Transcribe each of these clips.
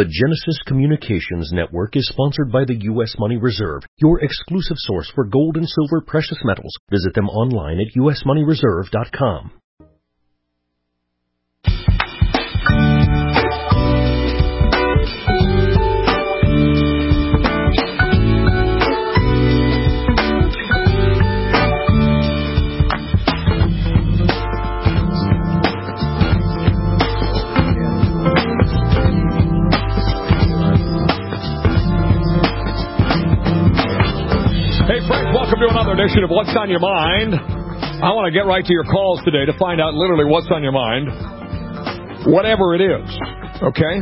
The Genesis Communications Network is sponsored by the U.S. Money Reserve, your exclusive source for gold and silver precious metals. Visit them online at usmoneyreserve.com. Welcome to another edition of What's on Your Mind. I want to get right to your calls today to find out literally what's on your mind. Whatever it is, okay?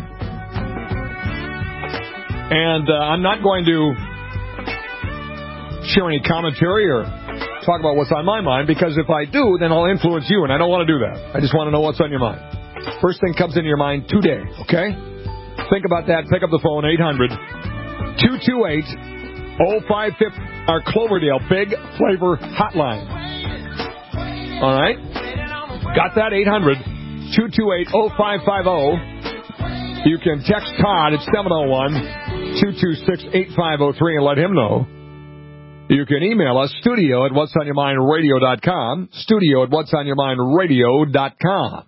And I'm not going to share any commentary or talk about what's on my mind, because if I do, then I'll influence you, and I don't want to do that. I just want to know what's on your mind. First thing comes into your mind today, okay? Think about that. Pick up the phone, 800-228-0550. Our Cloverdale Big Flavor Hotline. All right? Got that? 800-228-0550. You can text Todd at 701-226-8503 and let him know. You can email us, studio at whatsonyourmindradio.com. Studio at whatsonyourmindradio.com.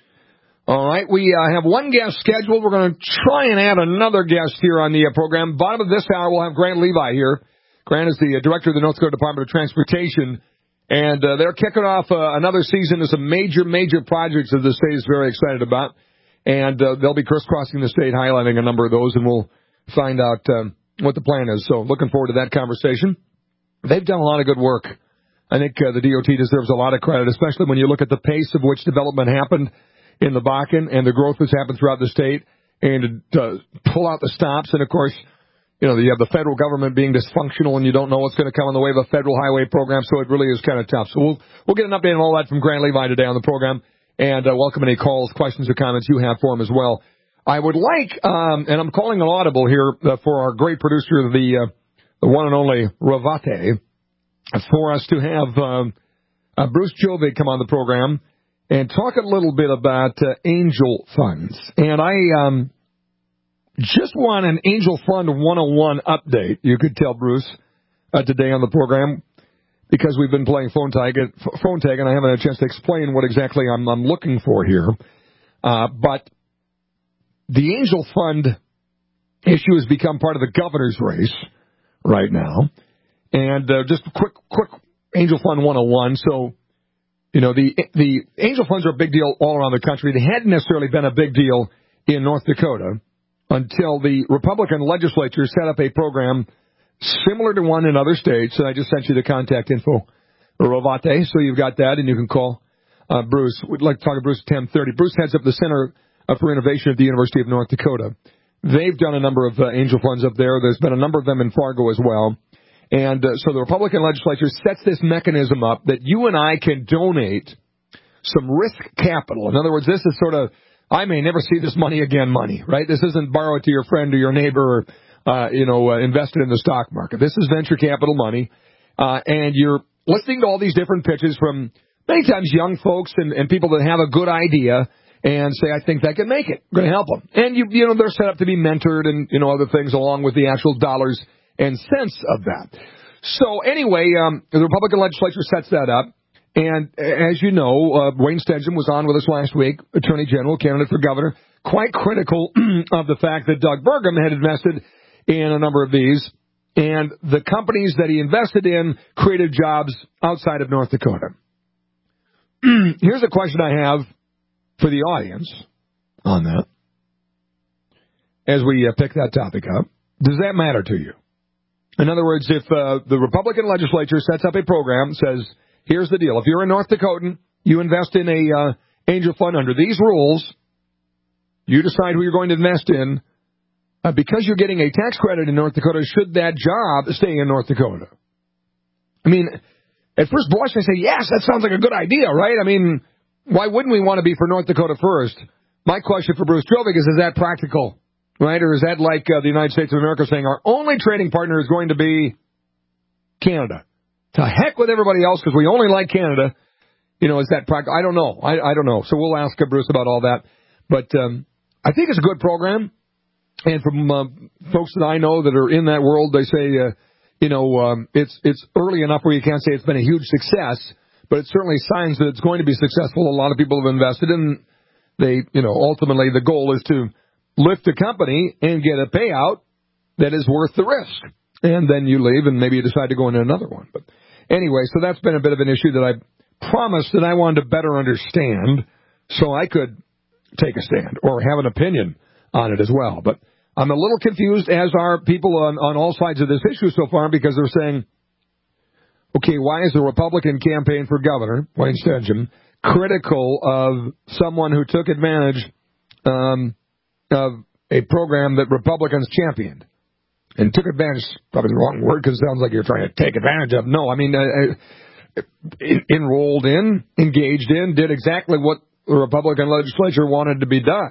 All right, we have one guest scheduled. We're going to try and add another guest here on the program. Bottom of this hour, we'll have Grant Levi here. Grant is the director of the North Dakota Department of Transportation, and they're kicking off another season of some major projects that the state is very excited about, and they'll be crisscrossing the state, highlighting a number of those, and we'll find out what the plan is. So looking forward to that conversation. They've done a lot of good work. I think the DOT deserves a lot of credit, especially when you look at the pace of which development happened in the Bakken and the growth that's happened throughout the state, and to pull out the stops, and of course, you know, you have the federal government being dysfunctional, and you don't know what's going to come in the way of a federal highway program, so it really is kind of tough. So we'll get an update on all that from Grant Levi today on the program, and welcome any calls, questions, or comments you have for him as well. I would like, and I'm calling an audible here for our great producer, the one and only Ravate, for us to have Bruce Jovic come on the program and talk a little bit about angel funds. And I just want an Angel Fund 101 update, you could tell Bruce, today on the program, because we've been playing phone tag, and I haven't had a chance to explain what exactly I'm looking for here. But the Angel Fund issue has become part of the governor's race right now. And just quick Angel Fund 101. So, you know, the Angel Funds are a big deal all around the country. They hadn't necessarily been a big deal in North Dakota until the Republican legislature set up a program similar to one in other states. And I just sent you the contact info, Rovate, so you've got that, and you can call Bruce. We'd like to talk to Bruce at 10:30. Bruce heads up the Center for Innovation at the University of North Dakota. They've done a number of angel funds up there. There's been a number of them in Fargo as well. And so the Republican legislature sets this mechanism up that you and I can donate some risk capital. In other words, this is sort of, I may never see this money again money, right? This isn't borrow it to your friend or your neighbor or, invested in the stock market. This is venture capital money. And you're listening to all these different pitches from many times young folks and people that have a good idea and say, I think that can make it. I'm going to help them. And, they're set up to be mentored and, other things along with the actual dollars and cents of that. So anyway, the Republican legislature sets that up. And as you know, Wayne Stedgum was on with us last week, Attorney General, candidate for governor, quite critical of the fact that Doug Burgum had invested in a number of these. And the companies that he invested in created jobs outside of North Dakota. Here's a question I have for the audience on that as we pick that topic up. Does that matter to you? In other words, if the Republican legislature sets up a program, says, here's the deal. If you're a North Dakotan, you invest in a angel fund under these rules, you decide who you're going to invest in. Because you're getting a tax credit in North Dakota, should that job stay in North Dakota? I mean, at first blush, I say, yes, that sounds like a good idea, right? I mean, why wouldn't we want to be for North Dakota first? My question for Bruce Jovic is that practical, right? Or is that like the United States of America saying our only trading partner is going to be Canada? To heck with everybody else because we only like Canada. Is that practical? I don't know. I don't know. So we'll ask Bruce about all that. But I think it's a good program. And from folks that I know that are in that world, they say, it's early enough where you can't say it's been a huge success, but it's certainly signs that it's going to be successful. A lot of people have invested in. They, ultimately the goal is to lift the company and get a payout that is worth the risk. And then you leave and maybe you decide to go into another one. But anyway, so that's been a bit of an issue that I promised that I wanted to better understand so I could take a stand or have an opinion on it as well. But I'm a little confused, as are people on all sides of this issue so far, because they're saying, okay, why is the Republican campaign for governor, Wayne Stenhjem, critical of someone who took advantage of a program that Republicans championed? And took advantage, probably the wrong word, because it sounds like you're trying to take advantage of. No, I mean, enrolled in, engaged in, did exactly what the Republican legislature wanted to be done.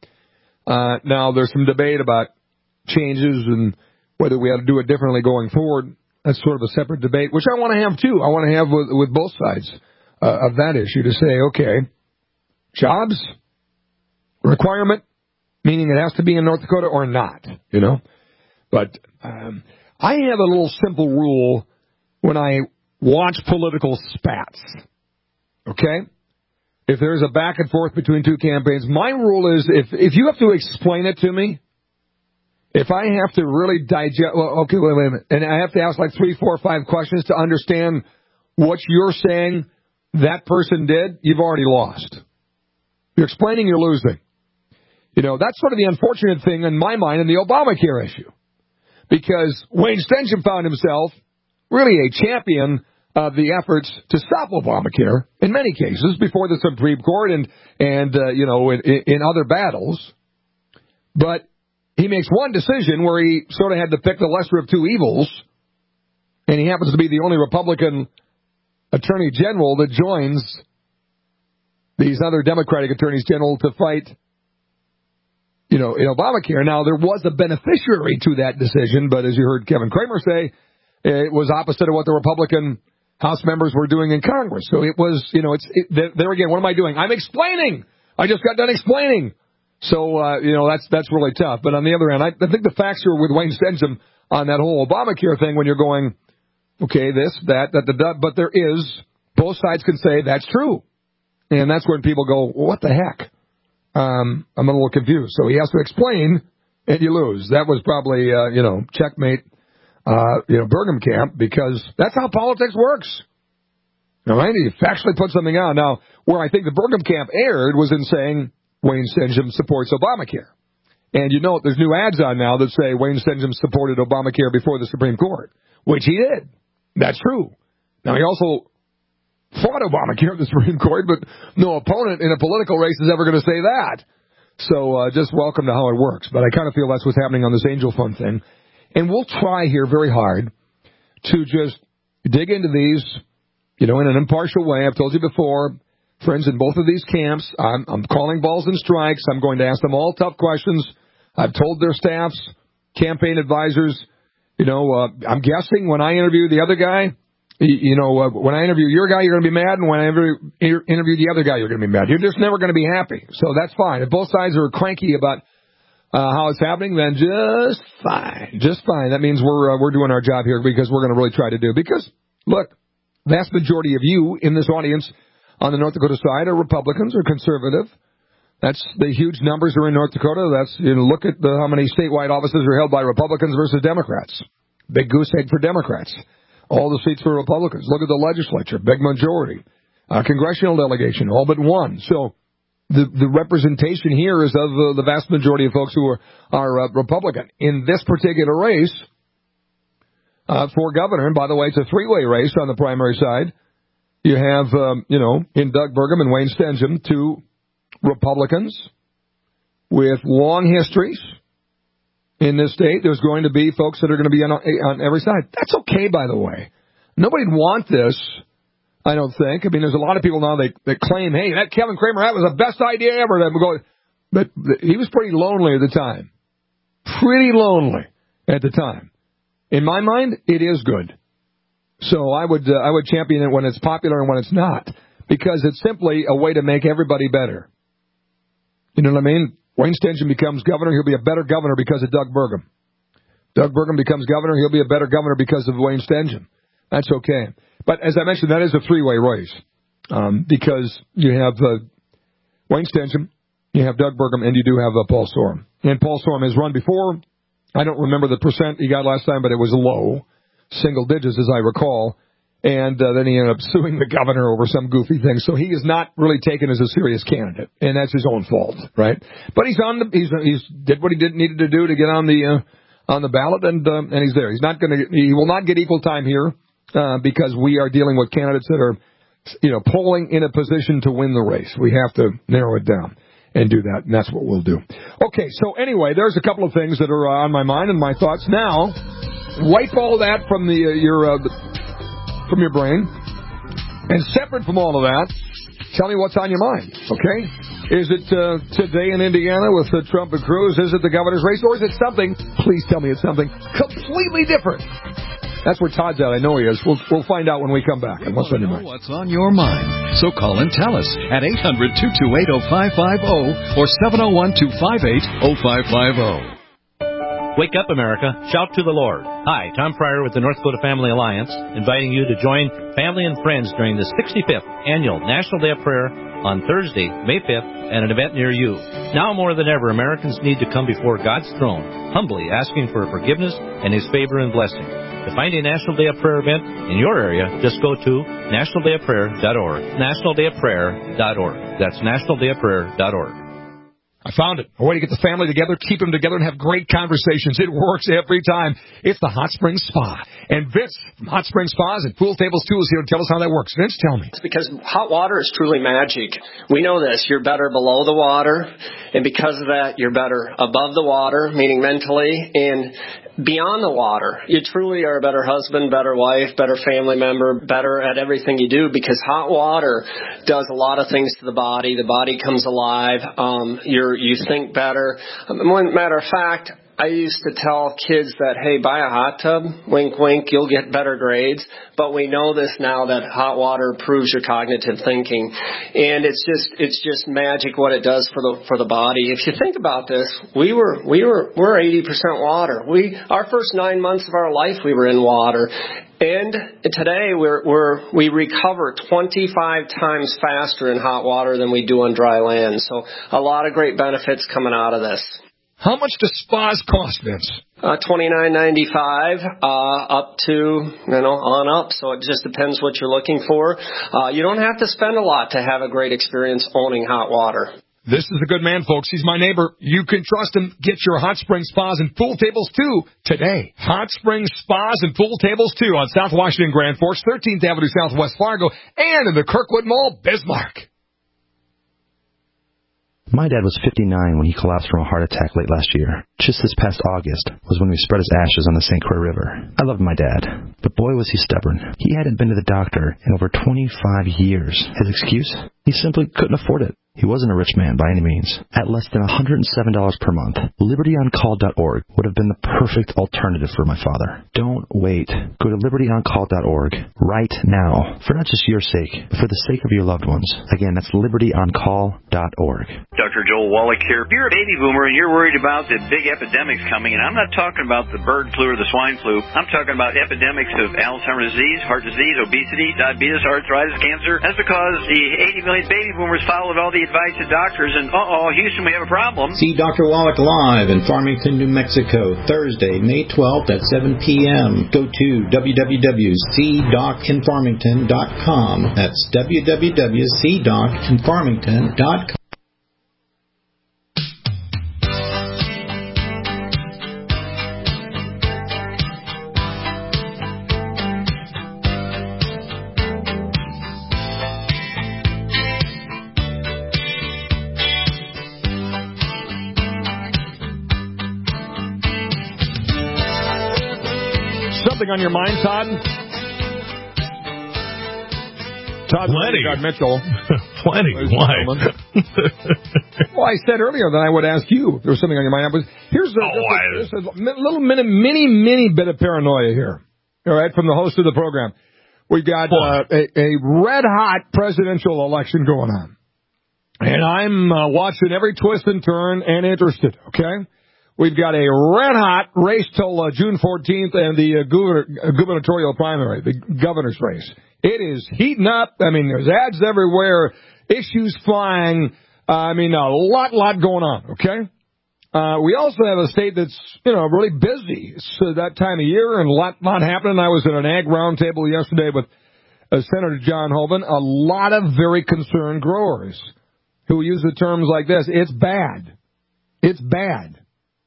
Now, there's some debate about changes and whether we ought to do it differently going forward. That's sort of a separate debate, which I want to have, too. I want to have with both sides of that issue to say, okay, jobs, requirement, meaning it has to be in North Dakota or not, But I have a little simple rule when I watch political spats, okay? If there's a back and forth between two campaigns, my rule is if you have to explain it to me, if I have to really digest, well, okay, wait a minute, and I have to ask like 3, 4, 5 questions to understand what you're saying that person did, you've already lost. You're explaining, you're losing. That's sort of the unfortunate thing in my mind in the Obamacare issue. Because Wayne Stenhjem found himself really a champion of the efforts to stop Obamacare in many cases before the Supreme Court and in other battles. But he makes one decision where he sort of had to pick the lesser of two evils, and he happens to be the only Republican attorney general that joins these other Democratic attorneys general to fight in Obamacare. Now, there was a beneficiary to that decision, but as you heard Kevin Cramer say, it was opposite of what the Republican House members were doing in Congress. So it was, there again, what am I doing? I'm explaining. I just got done explaining. So, that's really tough. But on the other hand, I think the facts are with Wayne Stenhjem on that whole Obamacare thing when you're going, okay, this, that, but there is, both sides can say that's true. And that's when people go, well, what the heck? I'm a little confused. So he has to explain, and you lose. That was probably, checkmate, Burgum camp, because that's how politics works. All right? You factually put something out. Now, where I think the Burgum camp erred was in saying Wayne Stenhjem supports Obamacare. And there's new ads on now that say Wayne Stenhjem supported Obamacare before the Supreme Court, which he did. That's true. Now, he also fought Obamacare at the Supreme Court, but no opponent in a political race is ever going to say that. So just welcome to how it works. But I kind of feel that's what's happening on this Angel Fund thing. And we'll try here very hard to just dig into these, in an impartial way. I've told you before, friends in both of these camps, I'm calling balls and strikes. I'm going to ask them all tough questions. I've told their staffs, campaign advisors, I'm guessing when I interview the other guy, when I interview your guy, you're going to be mad, and when I interview the other guy, you're going to be mad. You're just never going to be happy. So that's fine. If both sides are cranky about how it's happening, then just fine. That means we're doing our job here because we're going to really try to do. Because, look, vast majority of you in this audience on the North Dakota side are Republicans or conservative. That's the huge numbers are in North Dakota. That's look at how many statewide offices are held by Republicans versus Democrats. Big goose egg for Democrats. All the seats for Republicans. Look at the legislature, big majority. Congressional delegation, all but one. So the representation here is of the vast majority of folks who are Republican. In this particular race for governor, and by the way, it's a three-way race on the primary side. You have, in Doug Burgum and Wayne Stenhjem, two Republicans with long histories. In this state, there's going to be folks that are going to be on every side. That's okay, by the way. Nobody'd want this, I don't think. I mean, there's a lot of people now that claim, hey, that Kevin Cramer, that was the best idea ever. But he was pretty lonely at the time. Pretty lonely at the time. In my mind, it is good. So I would champion it when it's popular and when it's not, because it's simply a way to make everybody better. You know what I mean? Wayne Stenson becomes governor, he'll be a better governor because of Doug Burgum. Doug Burgum becomes governor, he'll be a better governor because of Wayne Stenson. That's okay. But as I mentioned, that is a three-way race because you have Wayne Stenson, you have Doug Burgum, and you do have Paul Sorum. And Paul Sorum has run before. I don't remember the percent he got last time, but it was low, single digits as I recall. And then he ended up suing the governor over some goofy thing. So he is not really taken as a serious candidate, and that's his own fault, right? But he's did what he needed to do to get on the ballot, and he's there. He will not get equal time here because we are dealing with candidates that are, polling in a position to win the race. We have to narrow it down and do that, and that's what we'll do. Okay, so anyway, there's a couple of things that are on my mind and my thoughts now. Wipe all that from from your brain, and separate from all of that, tell me what's on your mind, okay? Is it today in Indiana with Trump and Cruz? Is it the governor's race? Or is it something, please tell me it's something completely different? That's where Todd's at. I know he is. We'll find out when we come back. What's on your mind? What's on your mind? So call and tell us at 800-228-0550 or 701-258-0550. Wake up, America. Shout to the Lord. Hi, Tom Pryor with the North Dakota Family Alliance, inviting you to join family and friends during the 65th Annual National Day of Prayer on Thursday, May 5th, at an event near you. Now more than ever, Americans need to come before God's throne, humbly asking for forgiveness and His favor and blessing. To find a National Day of Prayer event in your area, just go to nationaldayofprayer.org. Nationaldayofprayer.org. That's nationaldayofprayer.org. I found it. A way to get the family together, keep them together, and have great conversations. It works every time. It's the Hot Springs Spa. And Vince from Hot Springs Spas and Pool Tables 2 is here to tell us how that works. Vince, tell me. It's because hot water is truly magic. We know this. You're better below the water, and because of that, you're better above the water, meaning mentally, and beyond the water. You truly are a better husband, better wife, better family member, better at everything you do, because hot water does a lot of things to the body. The body comes alive. You think better. Matter of fact, I used to tell kids that, hey, buy a hot tub, wink, wink, you'll get better grades. But we know this now that hot water improves your cognitive thinking. And it's just magic what it does for the body. If you think about this, we're 80% water. Our first 9 months of our life we were in water. And today we recover 25 times faster in hot water than we do on dry land. So a lot of great benefits coming out of this. How much do spas cost, Vince? $29.95 up to on up. So it just depends what you're looking for. You don't have to spend a lot to have a great experience owning hot water. This is a good man, folks. He's my neighbor. You can trust him. Get your Hot Springs Spas and Pool Tables 2 today. Hot Springs Spas and Pool Tables 2 on South Washington Grand Forks, 13th Avenue Southwest Fargo, and in the Kirkwood Mall, Bismarck. My dad was 59 when he collapsed from a heart attack late last year. Just this past August was when we spread his ashes on the St. Croix River. I loved my dad, but boy was he stubborn. He hadn't been to the doctor in over 25 years. His excuse? He simply couldn't afford it. He wasn't a rich man by any means. At less than $107 per month, LibertyOnCall.org would have been the perfect alternative for my father. Don't wait. Go to LibertyOnCall.org right now, for not just your sake, but for the sake of your loved ones. Again, that's LibertyOnCall.org. Dr. Joel Wallach here. If you're a baby boomer and you're worried about the big epidemics coming, and I'm not talking about the bird flu or the swine flu, I'm talking about epidemics of Alzheimer's disease, heart disease, obesity, diabetes, arthritis, cancer. That's because the 80 million baby boomers followed all the advice of doctors, and Houston, we have a problem. See Dr. Wallach live in Farmington, New Mexico, Thursday, May 12th at 7 p.m. Go to www.cdocinfarmington.com. That's www.cdocinfarmington.com. On your mind, Todd? Todd Mitchell. Plenty. Why? Well, I said earlier that I would ask you if there was something on your mind. Here's a little mini bit of paranoia here. All right, from the host of the program. We've got a red-hot presidential election going on. And I'm watching every twist and turn and interested, okay? We've got a red-hot race till June 14th and the gubernatorial primary, the governor's race. It is heating up. I mean, there's ads everywhere, issues flying. I mean, a lot going on, okay? We also have a state that's, really busy. It's that time of year and a lot happening. I was at an ag roundtable yesterday with Senator John Hoeven. A lot of very concerned growers who use the terms like this. It's bad. It's bad.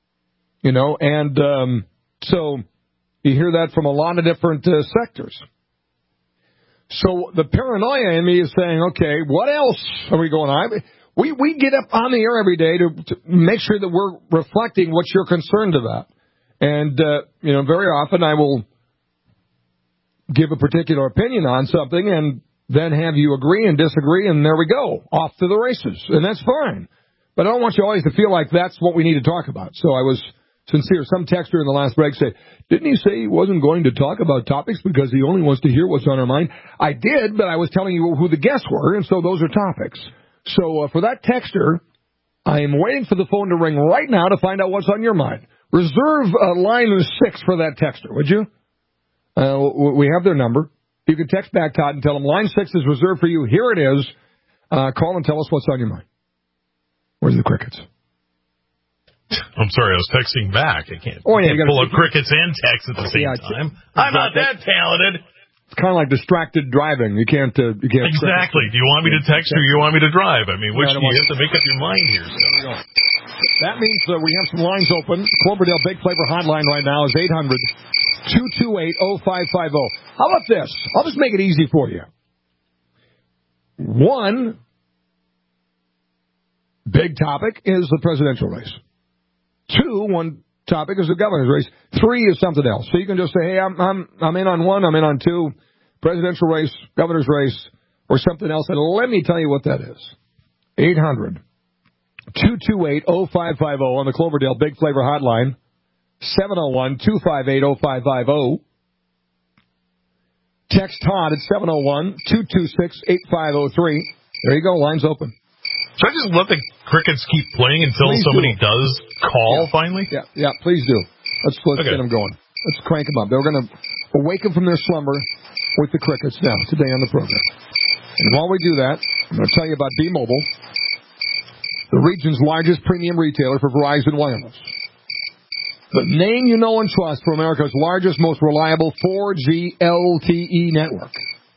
And so you hear that from a lot of different sectors. So the paranoia in me is saying, okay, what else are we going on? We get up on the air every day to make sure that we're reflecting what you're concerned about. And, very often I will give a particular opinion on something and then have you agree and disagree, and there we go, off to the races. And that's fine. But I don't want you always to feel like that's what we need to talk about. So I was sincere. Some texter in the last break said, didn't he say he wasn't going to talk about topics because he only wants to hear what's on our mind? I did, but I was telling you who the guests were, and so those are topics. So for that texter, I am waiting for the phone to ring right now to find out what's on your mind. Reserve line 6 for that texter, would you? We have their number. You can text back, Todd, and tell them line 6 is reserved for you. Here it is. Call and tell us what's on your mind. Where's the crickets? I'm sorry, I was texting back. I can't pull up crickets and text at the same time. I'm not that talented. It's kind of like distracted driving. You can't exactly. Do you want me to text or you want me to drive? I mean, which you have to make up your mind here. So. That means we have some lines open. Cloverdale Big Flavor Hotline right now is 800-228-0550. How about this? I'll just make it easy for you. 1 big topic is the presidential race. 2, 1 topic is the governor's race. 3 is something else. So you can just say, hey, I'm in on 1, I'm in on 2, presidential race, governor's race, or something else. And let me tell you what that is. 800-228-0550 on the Cloverdale Big Flavor Hotline. 701-258-0550. Text Todd at 701-226-8503. There you go. Line's open. Should I just let the crickets keep playing until somebody does call finally? Yeah, please do. Let's get them going. Let's crank them up. They're going to awaken from their slumber with the crickets now today on the program. And while we do that, I'm going to tell you about B-Mobile, the region's largest premium retailer for Verizon Wireless. The name you know and trust for America's largest, most reliable 4G LTE network.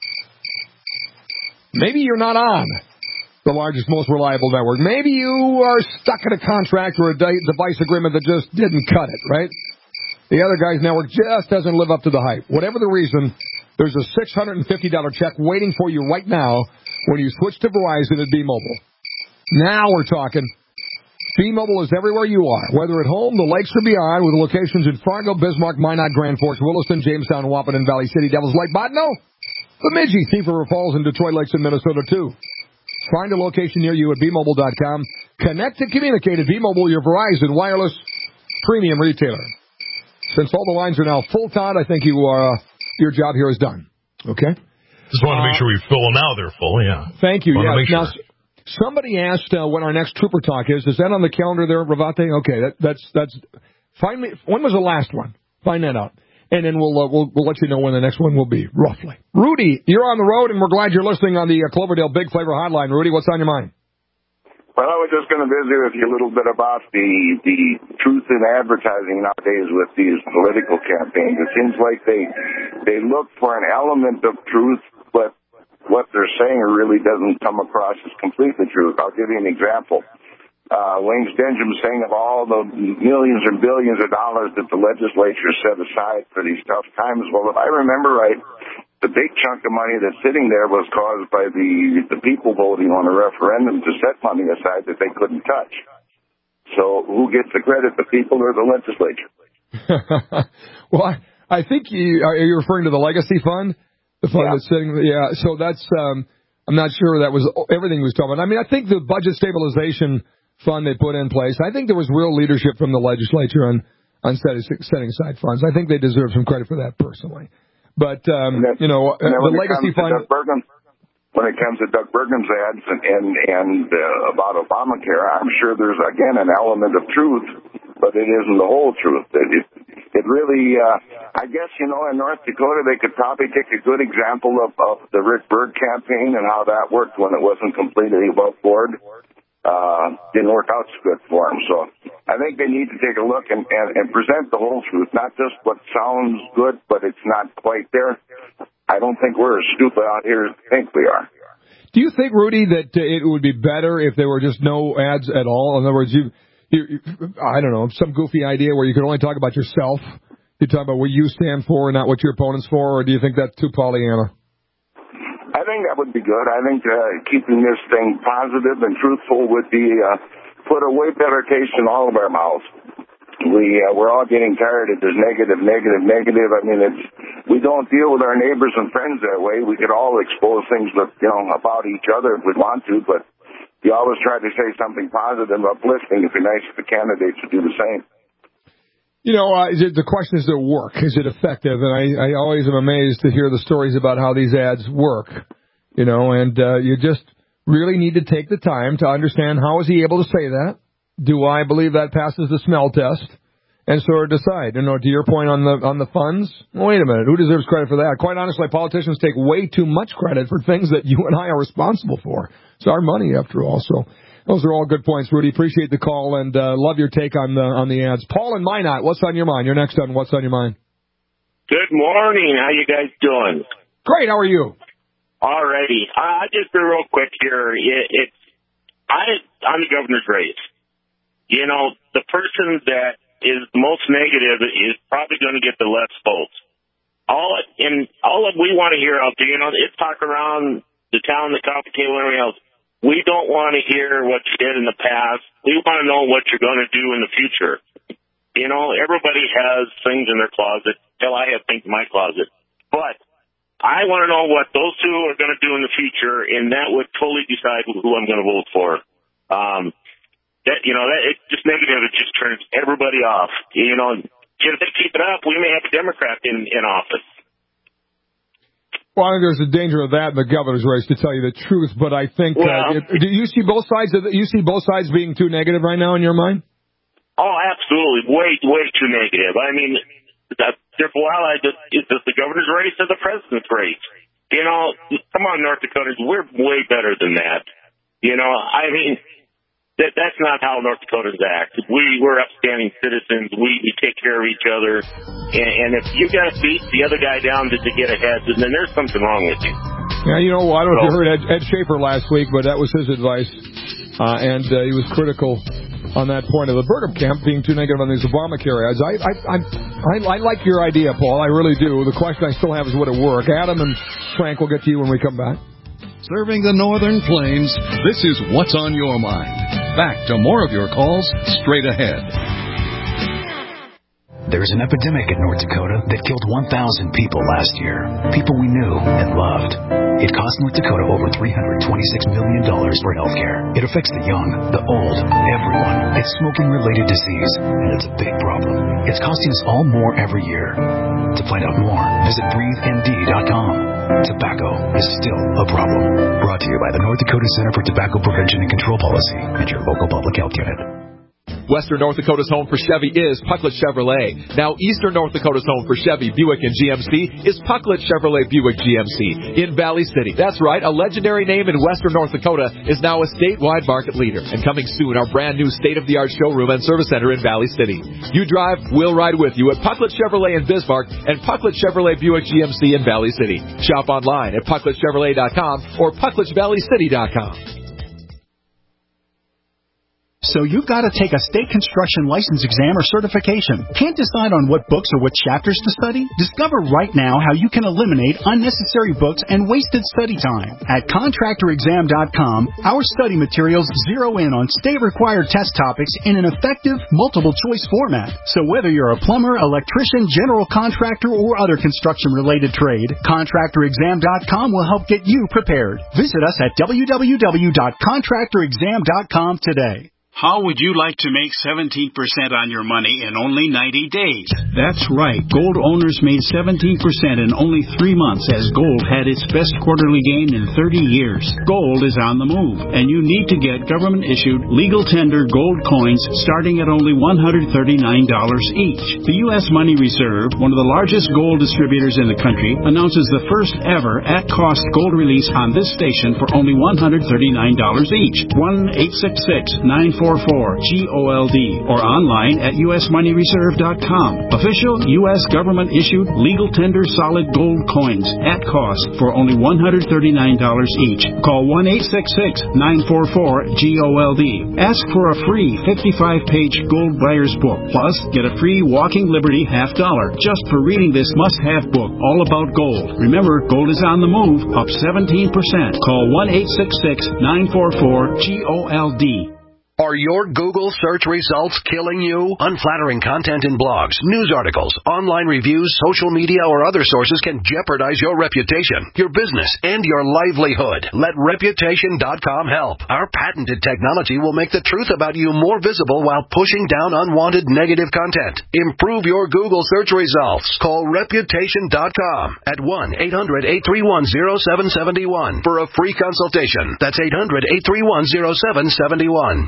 Maybe you're not on the largest, most reliable network. Maybe you are stuck in a contract or a device agreement that just didn't cut it, right? The other guy's network just doesn't live up to the hype. Whatever the reason, there's a $650 check waiting for you right now when you switch to Verizon at B-Mobile. Now we're talking. B-Mobile is everywhere you are, whether at home, the lakes, or beyond, with locations in Fargo, Bismarck, Minot, Grand Forks, Williston, Jamestown, Wapaton, Valley City, Devils Lake, Botno, Bemidji, Thief River Falls, and Detroit Lakes in Minnesota, too. Find a location near you at bmobile.com. Connect and communicate at B-Mobile, your Verizon wireless premium retailer. Since all the lines are now full, Todd, I think your job here is done. Okay? Just want to make sure we fill them out. They're full, yeah. Thank you. Yeah. Now, somebody asked when our next Trooper Talk is. Is that on the calendar there, Ravate? Okay, that's. Find me. When was the last one? Find that out, and then we'll let you know when the next one will be, roughly. Rudy, you're on the road, and we're glad you're listening on the Cloverdale Big Flavor Hotline. Rudy, what's on your mind? Well, I was just going to visit with you a little bit about the truth in advertising nowadays with these political campaigns. It seems like they look for an element of truth, but what they're saying really doesn't come across as completely true. I'll give you an example. Wayne Stenhjem saying of all the millions and billions of dollars that the legislature set aside for these tough times. Well, if I remember right, the big chunk of money that's sitting there was caused by the people voting on a referendum to set money aside that they couldn't touch. So who gets the credit, the people or the legislature? Well, I think are you referring to the legacy fund? The fund that's sitting, yeah. So that's, I'm not sure that was everything was talking about. I mean, I think the budget stabilization fund they put in place, I think there was real leadership from the legislature on setting aside funds. I think they deserve some credit for that personally. But, the legacy fund. when it comes to Doug Burgum's ads and about Obamacare, I'm sure there's, again, an element of truth, but it isn't the whole truth. It really, I guess, in North Dakota, they could probably take a good example of the Rick Berg campaign and how that worked when it wasn't completely above board. Didn't work out so good for them. So I think they need to take a look and present the whole truth, not just what sounds good, but it's not quite there. I don't think we're as stupid out here as we think we are. Do you think, Rudy, that it would be better if there were just no ads at all? In other words, I don't know, some goofy idea where you could only talk about yourself. You talk about what you stand for and not what your opponent's for, or do you think that's too Pollyanna? I think that would be good. I think keeping this thing positive and truthful would be put a way better taste in all of our mouths. We're all getting tired of this negative. I mean, we don't deal with our neighbors and friends that way. We could all expose things that, about each other if we want to, but you always try to say something positive and uplifting. It'd be nice if the candidates would do the same. The question is, does it work? Is it effective? And I always am amazed to hear the stories about how these ads work, and you just really need to take the time to understand, how is he able to say that? Do I believe that passes the smell test? And sort of decide. To your point on the funds, well, wait a minute, who deserves credit for that? Quite honestly, politicians take way too much credit for things that you and I are responsible for. It's our money, after all. So those are all good points, Rudy. Appreciate the call and love your take on the ads. Paul in Minot, what's on your mind? You're next on What's on Your Mind. Good morning. How you guys doing? Great. How are you? Alrighty. Just real quick here. I'm the governor's race. The person that is most negative is probably going to get the less votes. All that we want to hear out there, it's talk around the town, the coffee table, and everything else. We don't want to hear what you did in the past. We want to know what you're going to do in the future. Everybody has things in their closet. Hell, I have things in my closet. But I want to know what those two are going to do in the future, and that would totally decide who I'm going to vote for. That it's just negative. It just turns everybody off. If they keep it up, we may have a Democrat in office. Well, I think there's a danger of that in the governor's race, to tell you the truth. But I think, do you see both sides? You see both sides being too negative right now in your mind? Oh, absolutely, way too negative. I mean, is this the governor's race or the president's race? Come on, North Dakotans, we're way better than that. I mean. That's not how North Dakotans act. We're upstanding citizens. We take care of each other. And if you got to beat the other guy down to get ahead, then there's something wrong with you. Yeah, I don't know if you heard Ed Schaefer last week, but that was his advice. And he was critical on that point of the Burgum camp being too negative on these Obamacare ads. I like your idea, Paul. I really do. The question I still have is, would it work? Adam and Frank will get to you when we come back. Serving the Northern Plains, this is What's on Your Mind. Back to more of your calls straight ahead. There's an epidemic in North Dakota that killed 1,000 people last year. People we knew and loved. It cost North Dakota over $326 million for health care. It affects the young, the old, everyone. It's smoking-related disease, and it's a big problem. It's costing us all more every year. To find out more, visit BreatheMD.com. Tobacco is still a problem. Brought to you by the North Dakota Center for Tobacco Prevention and Control Policy and your local public health unit. Western North Dakota's home for Chevy is Pucklet Chevrolet. Now Eastern North Dakota's home for Chevy, Buick, and GMC is Pucklet Chevrolet Buick GMC in Valley City. That's right, a legendary name in Western North Dakota is now a statewide market leader. And coming soon, our brand new state-of-the-art showroom and service center in Valley City. You drive, we'll ride with you at Pucklet Chevrolet in Bismarck and Pucklet Chevrolet Buick GMC in Valley City. Shop online at PuckletChevrolet.com or PuckletValleyCity.com. So you've got to take a state construction license exam or certification. Can't decide on what books or what chapters to study? Discover right now how you can eliminate unnecessary books and wasted study time. At ContractorExam.com, our study materials zero in on state-required test topics in an effective, multiple-choice format. So whether you're a plumber, electrician, general contractor, or other construction-related trade, ContractorExam.com will help get you prepared. Visit us at www.ContractorExam.com today. How would you like to make 17% on your money in only 90 days? That's right. Gold owners made 17% in only 3 months as gold had its best quarterly gain in 30 years. Gold is on the move, and you need to get government-issued, legal tender gold coins starting at only $139 each. The U.S. Money Reserve, one of the largest gold distributors in the country, announces the first ever at-cost gold release on this station for only $139 each. 1-866-944-GOLD or online at usmoneyreserve.com. Official U.S. government-issued legal tender solid gold coins at cost for only $139 each. Call 1-866-944-GOLD. Ask for a free 55-page gold buyer's book. Plus, get a free Walking Liberty $50 just for reading this must-have book all about gold. Remember, gold is on the move, up 17%. Call 1-866-944-GOLD. Are your Google search results killing you? Unflattering content in blogs, news articles, online reviews, social media, or other sources can jeopardize your reputation, your business, and your livelihood. Let Reputation.com help. Our patented technology will make the truth about you more visible while pushing down unwanted negative content. Improve your Google search results. Call Reputation.com at 1-800-831-0771 for a free consultation. That's 800-831-0771.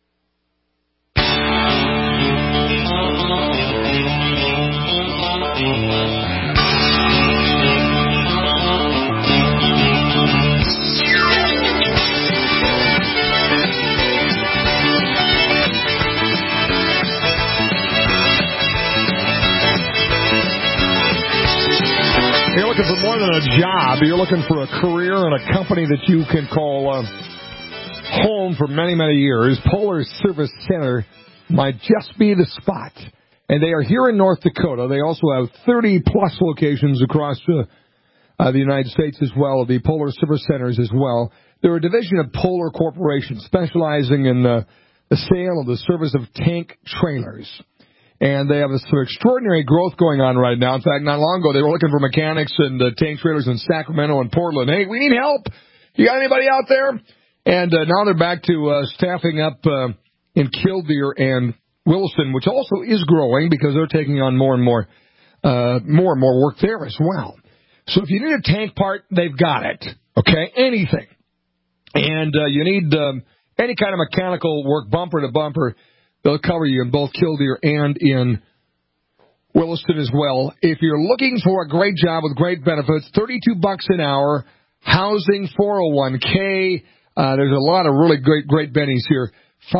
You're looking for more than a job. You're looking for a career and a company that you can call home for many, many years. Polar Service Center might just be the spot. And they are here in North Dakota. They also have 30-plus locations across the United States as well, the Polar Service Centers as well. They're a division of Polar Corporation specializing in the sale of the service of tank trailers. And they have some extraordinary growth going on right now. In fact, not long ago, they were looking for mechanics and tank trailers in Sacramento and Portland. Hey, we need help. You got anybody out there? And now they're back to staffing up in Killdeer and Williston, which also is growing because they're taking on more and more work there as well. So if you need a tank part, they've got it. Okay, anything. And you need any kind of mechanical work, bumper to bumper. They'll cover you in both Killdeer and in Williston as well. If you're looking for a great job with great benefits, $32 an hour, housing, 401k. There's a lot of really great bennies here.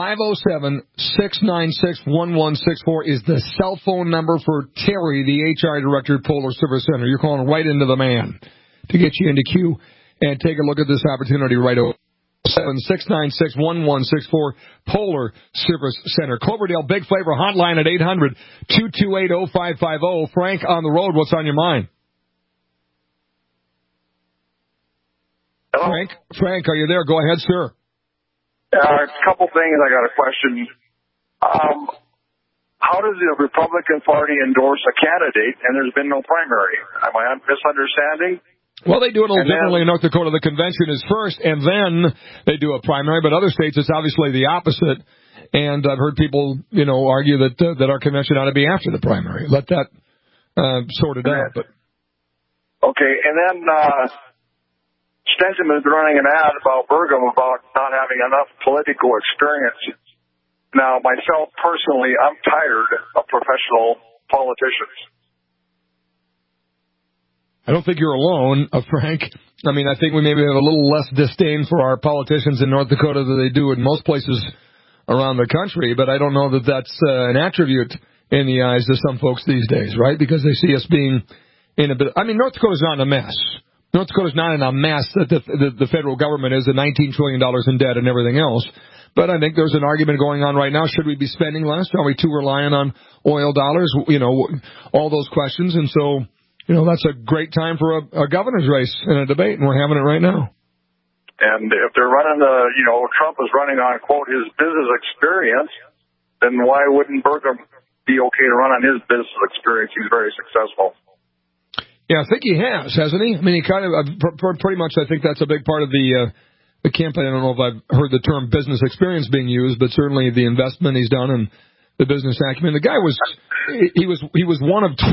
507-696-1164 is the cell phone number for Terry, the HR director at Polar Service Center. You're calling right into the man to get you into queue and take a look at this opportunity right over. 696-1164, Polar Service Center. Cloverdale Big Flavor Hotline at 800-228-0550. Frank on the road, what's on your mind? Hello? Frank, are you there? Go ahead, sir. A couple things. I got a question. How does the Republican Party endorse a candidate and there's been no primary? Am I misunderstanding? Well, they do it a little differently in North Dakota. The convention is first, and then they do a primary. But other states, it's obviously the opposite. And I've heard people, argue that our convention ought to be after the primary. Let that sorted out. But okay, and then Stenson has been running an ad about Burgum about not having enough political experience. Now, myself personally, I'm tired of professional politicians. I don't think you're alone, Frank. I mean, I think we maybe have a little less disdain for our politicians in North Dakota than they do in most places around the country, but I don't know that that's an attribute in the eyes of some folks these days, right? Because they see us being in a bit... I mean, North Dakota's not in a mess. North Dakota's not in a mess that the federal government is, the $19 trillion in debt and everything else. But I think there's an argument going on right now. Should we be spending less? Are we too reliant on oil dollars? All those questions. And so... that's a great time for a governor's race in a debate, and we're having it right now. And if they're running Trump is running on, quote, his business experience, then why wouldn't Burgum be okay to run on his business experience? He's very successful. Yeah, I think he has, hasn't he? I mean, he kind of, pretty much, I think that's a big part of the the campaign. I don't know if I've heard the term business experience being used, but certainly the investment he's done and the business acumen. The guy was one of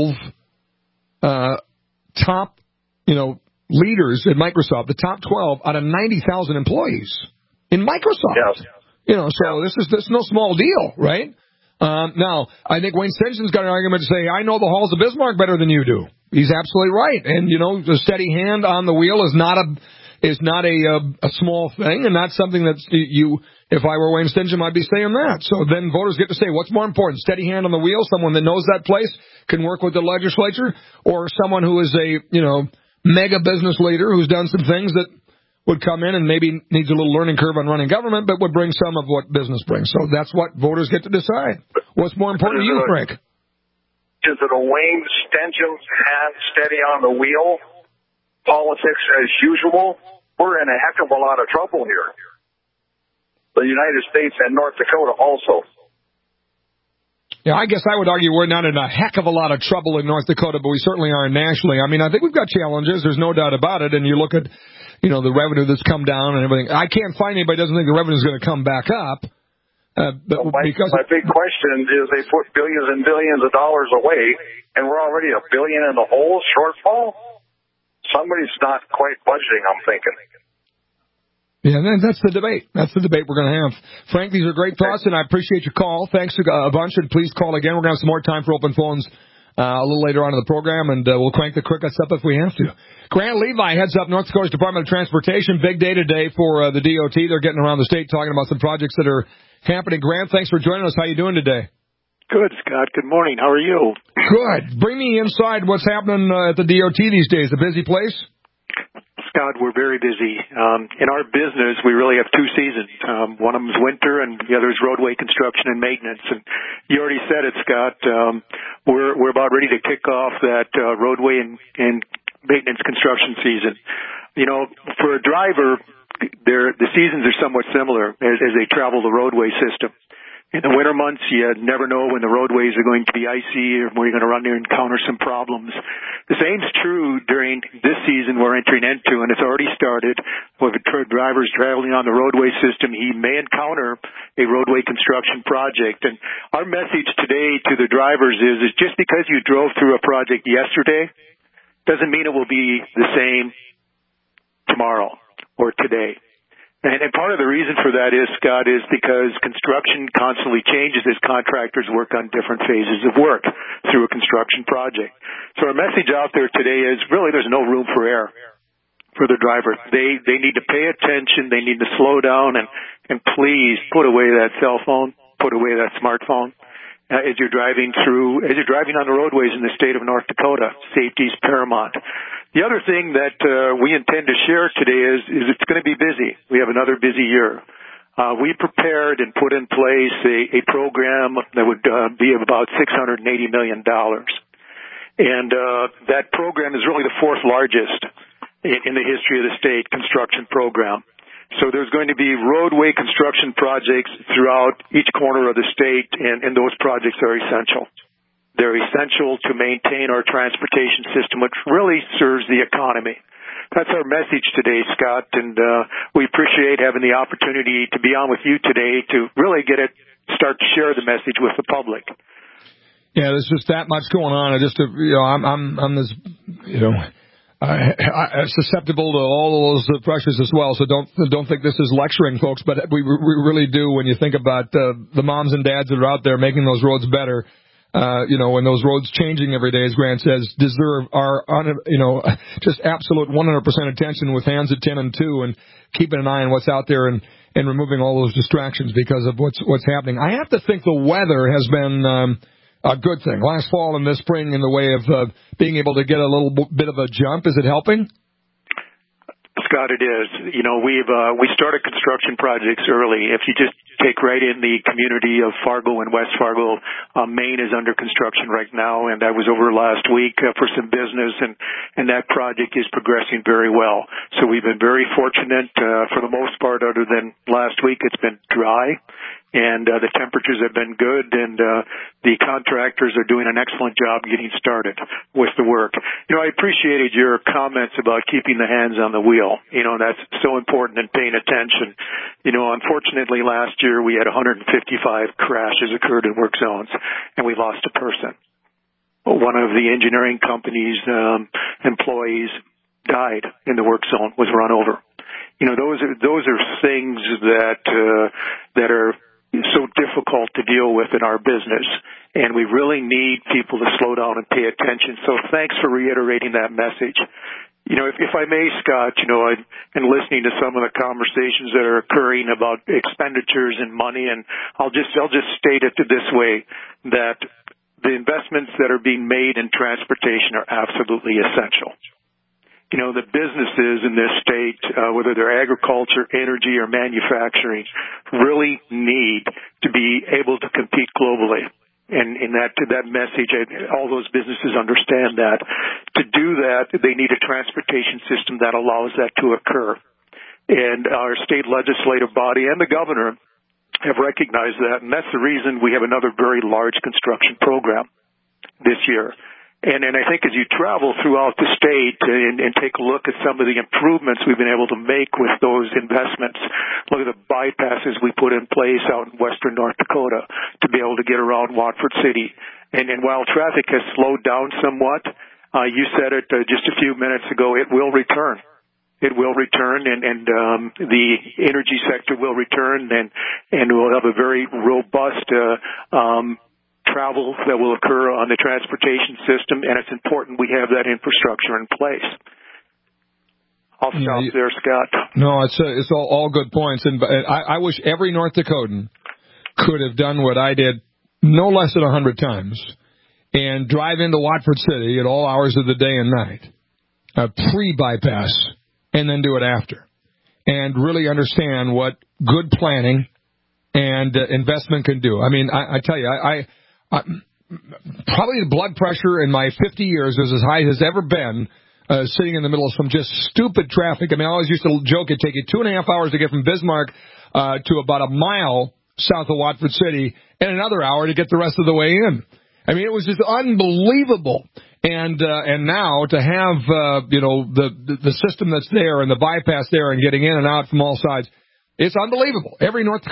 12 top, leaders at Microsoft, the top 12 out of 90,000 employees in Microsoft. Yeah. So this is no small deal, right? Now, I think Wayne Stinson has got an argument to say, I know the halls of Bismarck better than you do. He's absolutely right. And, the steady hand on the wheel is not a small thing, and not something that if I were Wayne Stinson, I'd be saying that. So then voters get to say, what's more important, steady hand on the wheel, someone that knows that place, can work with the legislature, or someone who is a, mega business leader who's done some things that would come in and maybe needs a little learning curve on running government, but would bring some of what business brings. So that's what voters get to decide. What's more important to you, Frank? Is it a Wayne Stinson's hand steady on the wheel? Politics as usual? We're in a heck of a lot of trouble here. The United States and North Dakota also. Yeah, I guess I would argue we're not in a heck of a lot of trouble in North Dakota, but we certainly are nationally. I mean, I think we've got challenges. There's no doubt about it. And you look at, the revenue that's come down and everything. I can't find anybody who doesn't think the revenue is going to come back up. My big question is they put billions and billions of dollars away, and we're already $1 billion in the hole shortfall. Somebody's not quite budgeting, I'm thinking. Yeah, that's the debate. That's the debate we're going to have. Frank, these are great thoughts, and I appreciate your call. Thanks a bunch, and please call again. We're going to have some more time for open phones a little later on in the program, and we'll crank the crickets up if we have to. Grant Levi heads up North Dakota's Department of Transportation. Big day today for the DOT. They're getting around the state talking about some projects that are happening. Grant, thanks for joining us. How you doing today? Good, Scott. Good morning. How are you? Good. Bring me inside what's happening at the DOT these days. A busy place? Scott, we're very busy. In our business, we really have two seasons. One of them is winter, and the other is roadway construction and maintenance. And you already said it, Scott. We're about ready to kick off that roadway and maintenance construction season. For a driver, the seasons are somewhat similar as they travel the roadway system. In the winter months, you never know when the roadways are going to be icy or when you're going to run there and encounter some problems. The same's true during this season we're entering into, and it's already started. With drivers traveling on the roadway system, he may encounter a roadway construction project. And our message today to the drivers is just because you drove through a project yesterday doesn't mean it will be the same tomorrow or today. And part of the reason for that is, Scott, is because construction constantly changes as contractors work on different phases of work through a construction project. So our message out there today is really there's no room for error for the driver. They need to pay attention. They need to slow down and please put away that cell phone, put away that smartphone. As you're driving on the roadways in the state of North Dakota, safety is paramount. The other thing that we intend to share today is it's going to be busy. We have another busy year. We prepared and put in place a program that would be about $680 million. And that program is really the fourth largest in the history of the state construction program. So there's going to be roadway construction projects throughout each corner of the state, and those projects are essential. They're essential to maintain our transportation system, which really serves the economy. That's our message today, Scott, and we appreciate having the opportunity to be on with you today to really start to share the message with the public. Yeah, there's just that much going on. I'm this, susceptible to all of those pressures as well. So don't think this is lecturing, folks. But we really do when you think about the moms and dads that are out there making those roads better. When those roads changing every day, as Grant says, deserve our, just absolute 100% attention with hands at 10 and 2 and keeping an eye on what's out there and removing all those distractions because of what's happening. I have to think the weather has been a good thing. Last fall and this spring in the way of being able to get a little bit of a jump. Is it helping? Scott, it is. We started construction projects early. If you just take right in the community of Fargo and West Fargo, Maine is under construction right now, and I was over last week for some business, and that project is progressing very well. So we've been very fortunate. For the most part, other than last week, it's been dry. and the temperatures have been good, and the contractors are doing an excellent job getting started with the work. I appreciated your comments about keeping the hands on the wheel. That's so important and paying attention. Unfortunately, last year we had 155 crashes occurred in work zones, and we lost a person. One of the engineering company's employees died in the work zone, was run over. Those are things that are so difficult to deal with in our business, and we really need people to slow down and pay attention. So thanks for reiterating that message. If I may, Scott, I've been listening to some of the conversations that are occurring about expenditures and money, and I'll just state it this way, that the investments that are being made in transportation are absolutely essential. The businesses in this state, whether they're agriculture, energy, or manufacturing, really need to be able to compete globally. And in that message, all those businesses understand that. To do that, they need a transportation system that allows that to occur. And our state legislative body and the governor have recognized that, and that's the reason we have another very large construction program this year. And I think as you travel throughout the state and take a look at some of the improvements we've been able to make with those investments, look at the bypasses we put in place out in western North Dakota to be able to get around Watford City. And while traffic has slowed down somewhat, you said it just a few minutes ago, it will return. It will return, and the energy sector will return, and we'll have a very robust travel that will occur on the transportation system, and it's important we have that infrastructure in place. I'll stop there, Scott. No, it's all good points, and I wish every North Dakotan could have done what I did no less than 100 times, and drive into Watford City at all hours of the day and night, pre-bypass, and then do it after, and really understand what good planning and investment can do. I mean, I tell you, I probably the blood pressure in my 50 years is as high as it's ever been, sitting in the middle of some just stupid traffic. I mean, I always used to joke it'd take you 2.5 hours to get from Bismarck to about a mile south of Watford City, and another hour to get the rest of the way in. I mean, it was just unbelievable. And now to have the system that's there and the bypass there and getting in and out from all sides, it's unbelievable. Every North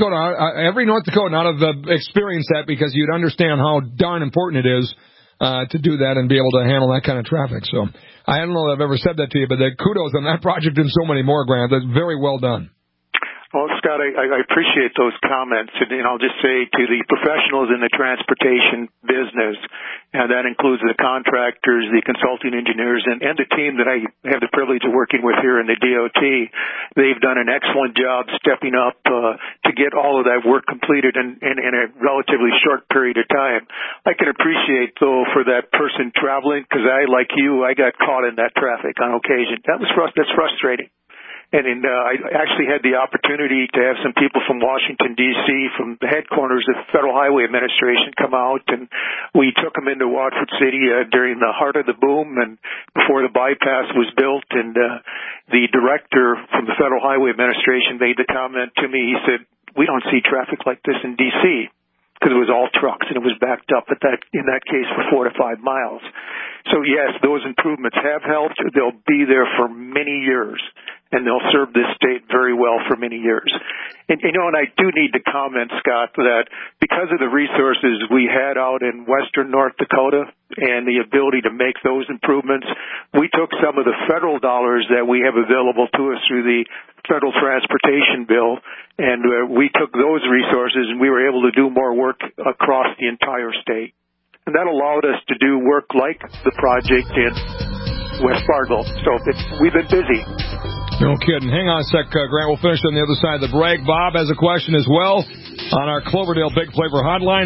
Dakotan ought to experience that, because you'd understand how darn important it is to do that and be able to handle that kind of traffic. So I don't know that I've ever said that to you, but kudos on that project and so many more, Grant. That's very well done. Well, Scott, I appreciate those comments, and I'll just say to the professionals in the transportation business, and that includes the contractors, the consulting engineers, and the team that I have the privilege of working with here in the DOT, they've done an excellent job stepping up to get all of that work completed in a relatively short period of time. I can appreciate, though, for that person traveling, because like you, I got caught in that traffic on occasion. That's frustrating. And I actually had the opportunity to have some people from Washington, D.C., from the headquarters of the Federal Highway Administration come out, and we took them into Watford City during the heart of the boom and before the bypass was built. And the director from the Federal Highway Administration made the comment to me. He said, "We don't see traffic like this in D.C." because it was all trucks and it was backed up in that case for 4 to 5 miles. So yes, those improvements have helped. They'll be there for many years, and they'll serve this state very well for many years. And I do need to comment, Scott, that because of the resources we had out in western North Dakota and the ability to make those improvements, we took some of the federal dollars that we have available to us through the federal transportation bill, and we took those resources and we were able to do more work across the entire state. And that allowed us to do work like the project in West Fargo. So we've been busy. No kidding. Hang on a sec, Grant. We'll finish on the other side of the break. Bob has a question as well on our Cloverdale Big Flavor hotline,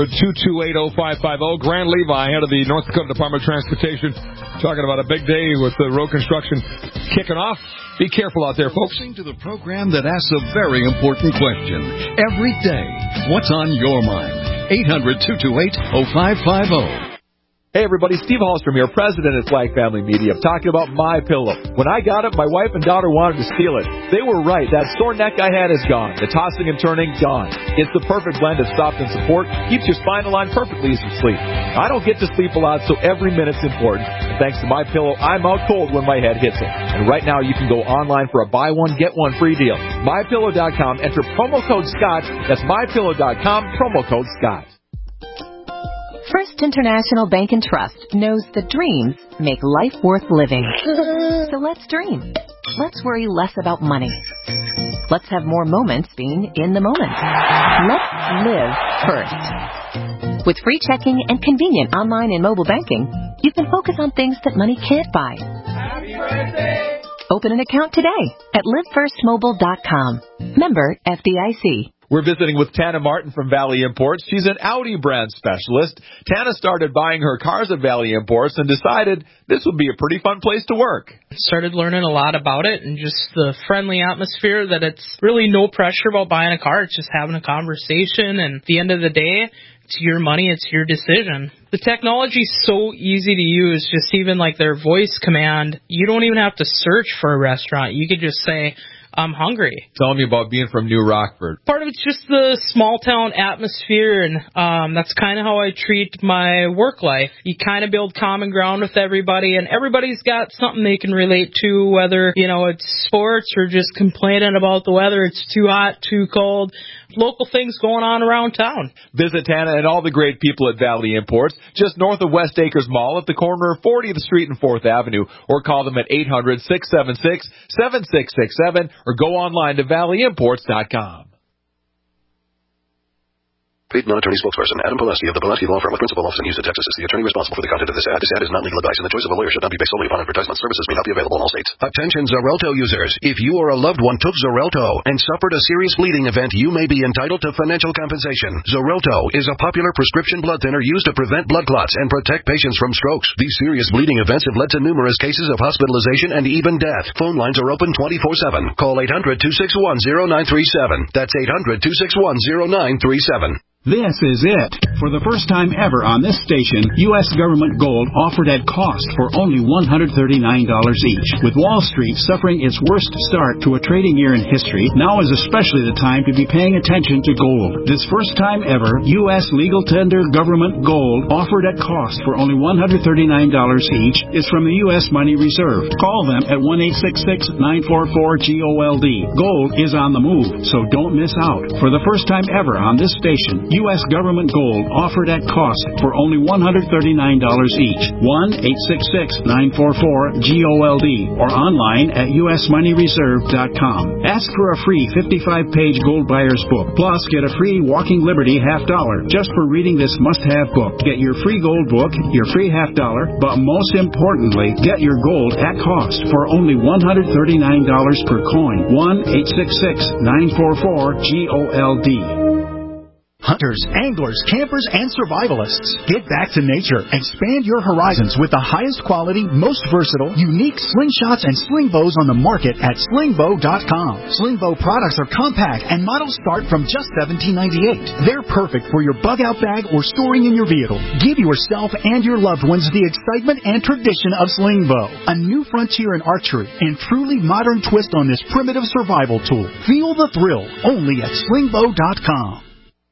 800-228-0550. Grant Levi, head of the North Dakota Department of Transportation, talking about a big day with the road construction kicking off. Be careful out there, folks. Listening to the program that asks a very important question every day. What's on your mind? 800-228-0550. Hey everybody, Steve Hallstrom here, president at Flag Family Media. I'm talking about MyPillow. When I got it, my wife and daughter wanted to steal it. They were right. That sore neck I had is gone. The tossing and turning, gone. It's the perfect blend of soft and support. Keeps your spine aligned perfectly as you sleep. I don't get to sleep a lot, so every minute's important. And thanks to MyPillow, I'm out cold when my head hits it. And right now you can go online for a buy one, get one free deal. MyPillow.com, enter promo code Scott. That's MyPillow.com, promo code Scott. First International Bank and Trust knows that dreams make life worth living. So let's dream. Let's worry less about money. Let's have more moments being in the moment. Let's live first. With free checking and convenient online and mobile banking, you can focus on things that money can't buy. Happy birthday! Open an account today at livefirstmobile.com. Member FDIC. We're visiting with Tana Martin from Valley Imports. She's an Audi brand specialist. Tana started buying her cars at Valley Imports and decided this would be a pretty fun place to work. Started learning a lot about it and just the friendly atmosphere, that it's really no pressure about buying a car. It's just having a conversation, and at the end of the day, it's your money, it's your decision. The technology's so easy to use, just even like their voice command. You don't even have to search for a restaurant. You could just say, I'm hungry. Tell me about being from New Rockford. Part of it's just the small town atmosphere, and that's kind of how I treat my work life. You kind of build common ground with everybody, and everybody's got something they can relate to, whether, it's sports or just complaining about the weather. It's too hot, too cold. Local things going on around town. Visit Tana and all the great people at Valley Imports, just north of West Acres Mall at the corner of 40th Street and 4th Avenue, or call them at 800-676-7667, or go online to valleyimports.com. Paid non-attorney spokesperson Adam Pulaski of the Pulaski Law Firm with principal office in Houston, Texas, is the attorney responsible for the content of this ad. This ad is not legal advice, and the choice of a lawyer should not be based solely upon advertisement. Services may not be available in all states. Attention Xarelto users. If you or a loved one took Xarelto and suffered a serious bleeding event, you may be entitled to financial compensation. Xarelto is a popular prescription blood thinner used to prevent blood clots and protect patients from strokes. These serious bleeding events have led to numerous cases of hospitalization and even death. Phone lines are open 24/7. Call 800-261-0937. That's 800-261-0937. This is it. For the first time ever on this station, U.S. government gold offered at cost for only $139 each. With Wall Street suffering its worst start to a trading year in history, now is especially the time to be paying attention to gold. This first time ever, U.S. legal tender government gold offered at cost for only $139 each is from the U.S. Money Reserve. Call them at 1-866-944-GOLD. Gold is on the move, so don't miss out. For the first time ever on this station, U.S. government gold offered at cost for only $139 each. 1-866-944-GOLD or online at usmoneyreserve.com. Ask for a free 55-page gold buyer's book. Plus, get a free Walking Liberty $50 just for reading this must-have book. Get your free gold book, your free $50, but most importantly, get your gold at cost for only $139 per coin. 1-866-944-GOLD. Hunters, anglers, campers, and survivalists. Get back to nature. Expand your horizons with the highest quality, most versatile, unique slingshots and sling bows on the market at slingbow.com. Slingbow products are compact and models start from just $17.98. They're perfect for your bug-out bag or storing in your vehicle. Give yourself and your loved ones the excitement and tradition of Slingbow, a new frontier in archery and truly modern twist on this primitive survival tool. Feel the thrill only at slingbow.com.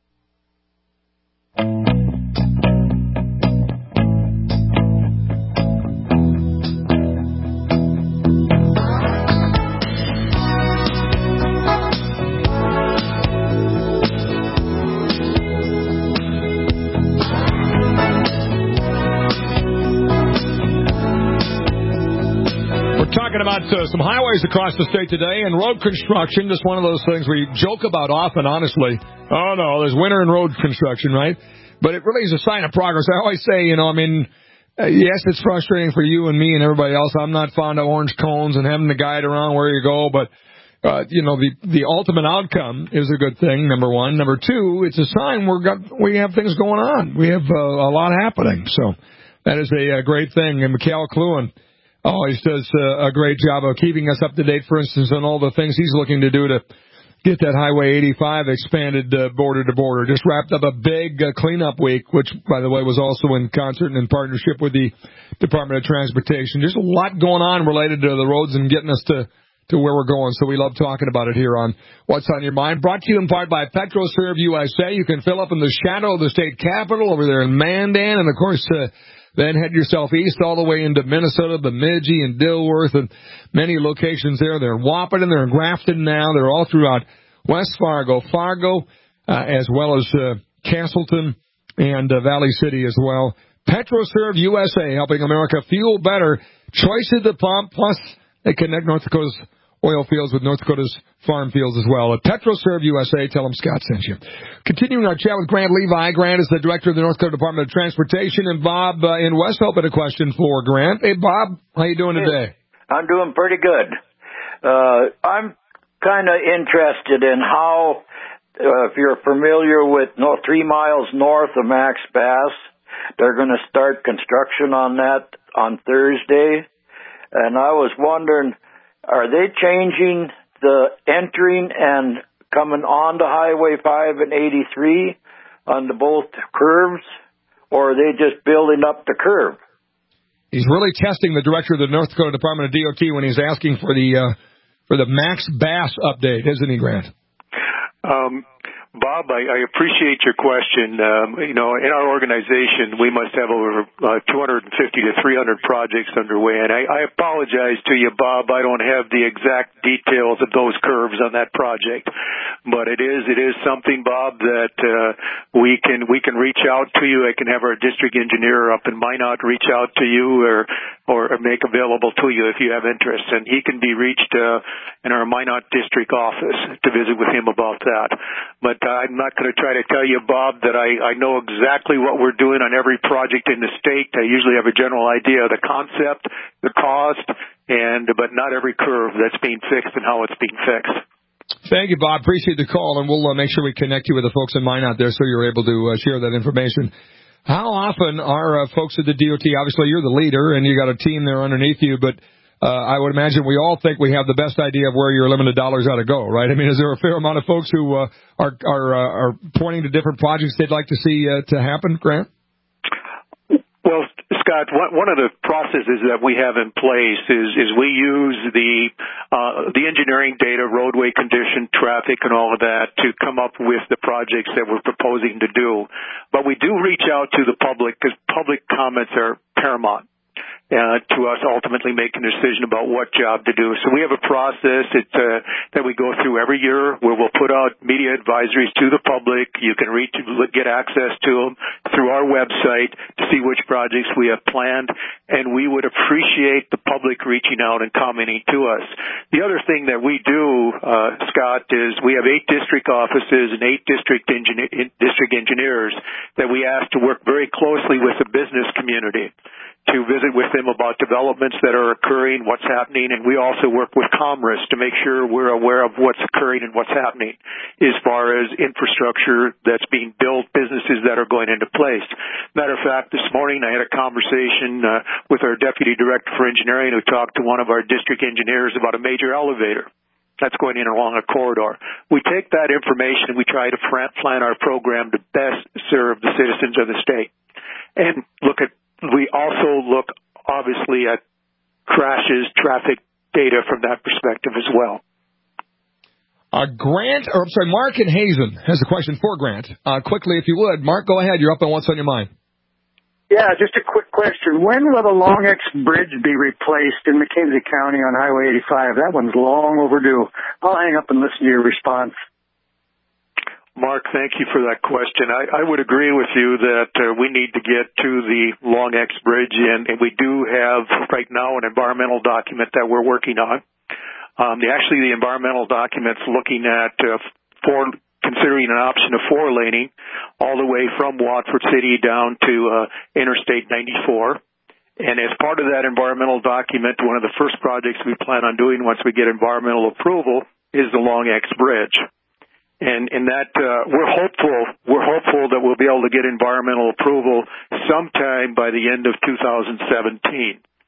Talking about some highways across the state today, and road construction, just one of those things we joke about often, honestly. Oh, no, there's winter in road construction, right? But it really is a sign of progress. I always say, yes, it's frustrating for you and me and everybody else. I'm not fond of orange cones and having to guide around where you go, but, the ultimate outcome is a good thing, number one. Number two, it's a sign we have things going on. We have a lot happening, so that is a great thing. And Mikhail Kluin always does a great job of keeping us up to date, for instance, on all the things he's looking to do to get that Highway 85 expanded border to border. Just wrapped up a big cleanup week, which, by the way, was also in concert and in partnership with the Department of Transportation. There's a lot going on related to the roads and getting us to where we're going, so we love talking about it here on What's on Your Mind. Brought to you in part by PetroServe USA. You can fill up in the shadow of the state capitol over there in Mandan, and, of course, then head yourself east all the way into Minnesota, Bemidji and Dilworth, and many locations there. They're in Wahpeton, they're in Grafton now. They're all throughout West Fargo, as well as Castleton and Valley City as well. PetroServe USA, helping America fuel better. Choice at the pump, plus they connect North Dakota's oil fields with North Dakota's farm fields as well. At PetroServe USA, tell them Scott sent you. Continuing our chat with Grant Levi. Grant is the director of the North Dakota Department of Transportation, and Bob in West Hope had a question for Grant. Hey, Bob, how you doing today? I'm doing pretty good. I'm kind of interested in how, if you're familiar with 3 miles north of Max Bass, they're going to start construction on that on Thursday. And I was wondering, are they changing the entering and coming onto Highway 5 and 83 on both curves, or are they just building up the curve? He's really testing the director of the North Dakota Department of DOT when he's asking for the Max Bass update, isn't he, Grant? Bob, I appreciate your question. In our organization, we must have over 250 to 300 projects underway, and I apologize to you, Bob. I don't have the exact details of those curves on that project, but it is something, Bob, that we can reach out to you. I can have our district engineer up in Minot reach out to you or make available to you if you have interest, and he can be reached in our Minot district office to visit with him about that. But I'm not going to try to tell you, Bob, that I know exactly what we're doing on every project in the state. I usually have a general idea of the concept, the cost, but not every curve that's being fixed and how it's being fixed. Thank you, Bob. Appreciate the call, and we'll make sure we connect you with the folks in Minot there so you're able to share that information. How often are folks at the DOT, obviously you're the leader and you got a team there underneath you, but I would imagine we all think we have the best idea of where your limited dollars ought to go, right? I mean, is there a fair amount of folks who are pointing to different projects they'd like to see to happen, Grant? Well, Scott, one of the processes that we have in place is we use the engineering data, roadway condition, traffic, and all of that to come up with the projects that we're proposing to do. But we do reach out to the public because public comments are paramount to us ultimately making a decision about what job to do. So we have a process that we go through every year where we'll put out media advisories to the public. You can get access to them through our website to see which projects we have planned, and we would appreciate the public reaching out and commenting to us. The other thing that we do, Scott, is we have 8 district offices and 8 district engineers that we ask to work very closely with the business community to visit with them about developments that are occurring, what's happening, and we also work with Commerce to make sure we're aware of what's occurring and what's happening as far as infrastructure that's being built, businesses that are going into place. Matter of fact, this morning I had a conversation with our Deputy Director for Engineering who talked to one of our district engineers about a major elevator that's going in along a corridor. We take that information and we try to plan our program to best serve the citizens of the state. And we also look, obviously, at crashes, traffic data from that perspective as well. Mark in Hazen has a question for Grant. Quickly, if you would. Mark, go ahead. You're up on What's on Your Mind. Yeah, just a quick question. When will the Long X Bridge be replaced in McKenzie County on Highway 85? That one's long overdue. I'll hang up and listen to your response. Mark, thank you for that question. I would agree with you that we need to get to the Long X Bridge, and we do have right now an environmental document that we're working on. The environmental document's looking at considering an option of 4-laning all the way from Watford City down to Interstate 94. And as part of that environmental document, one of the first projects we plan on doing once we get environmental approval is the Long X Bridge. And that we're hopeful that we'll be able to get environmental approval sometime by the end of 2017.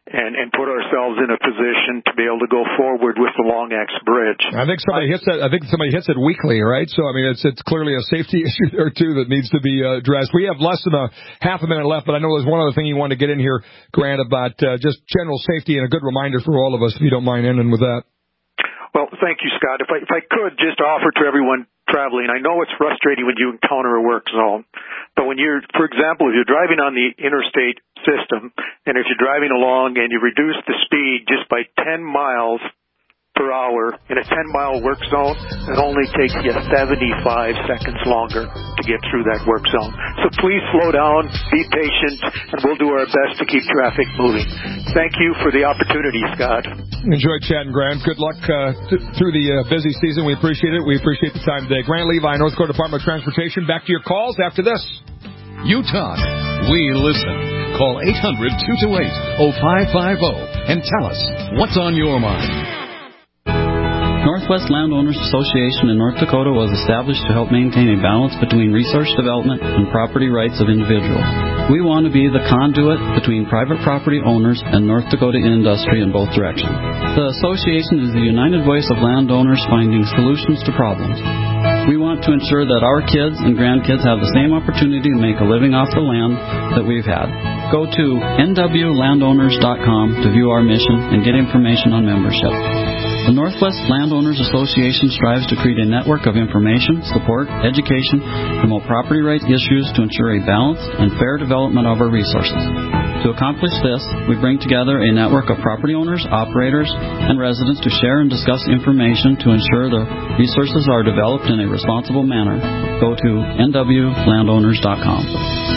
and put ourselves in a position to be able to go forward with the Long X Bridge. I think somebody hits it weekly, right? So I mean, it's clearly a safety issue there too that needs to be addressed. We have less than a half a minute left, but I know there's one other thing you wanted to get in here, Grant, about just general safety and a good reminder for all of us, if you don't mind ending with that. Well, thank you, Scott. If I could just offer to everyone traveling, I know it's frustrating when you encounter a work zone, but when for example, if you're driving on the interstate system, and if you're driving along and you reduce the speed just by 10 miles per hour in a 10-mile work zone, it only takes you 75 seconds longer to get through that work zone. So please slow down, be patient, and we'll do our best to keep traffic moving. Thank you for the opportunity, Scott. Enjoy chatting, Grant. Good luck through the busy season. We appreciate it. We appreciate the time today. Grant Levi, North Dakota Department of Transportation. Back to your calls after this. You talk. We listen. Call 800-228-0550 and tell us what's on your mind. Northwest Landowners Association in North Dakota was established to help maintain a balance between resource development and property rights of individuals. We want to be the conduit between private property owners and North Dakota industry in both directions. The association is the united voice of landowners finding solutions to problems. We want to ensure that our kids and grandkids have the same opportunity to make a living off the land that we've had. Go to nwlandowners.com to view our mission and get information on membership. The Northwest Landowners Association strives to create a network of information, support, education, promote property rights issues to ensure a balanced and fair development of our resources. To accomplish this, we bring together a network of property owners, operators, and residents to share and discuss information to ensure the resources are developed in a responsible manner. Go to nwlandowners.com.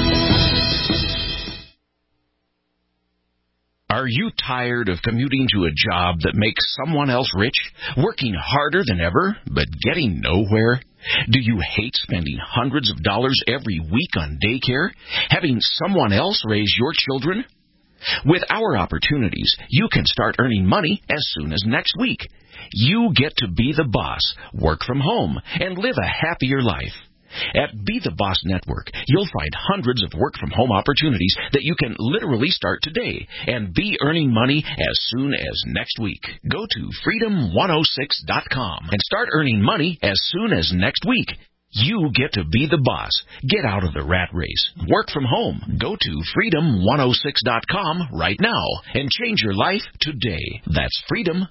Are you tired of commuting to a job that makes someone else rich, working harder than ever, but getting nowhere? Do you hate spending hundreds of dollars every week on daycare, having someone else raise your children? With our opportunities, you can start earning money as soon as next week. You get to be the boss, work from home, and live a happier life. At Be the Boss Network, you'll find hundreds of work-from-home opportunities that you can literally start today and be earning money as soon as next week. Go to freedom106.com and start earning money as soon as next week. You get to be the boss. Get out of the rat race. Work from home. Go to freedom106.com right now and change your life today. That's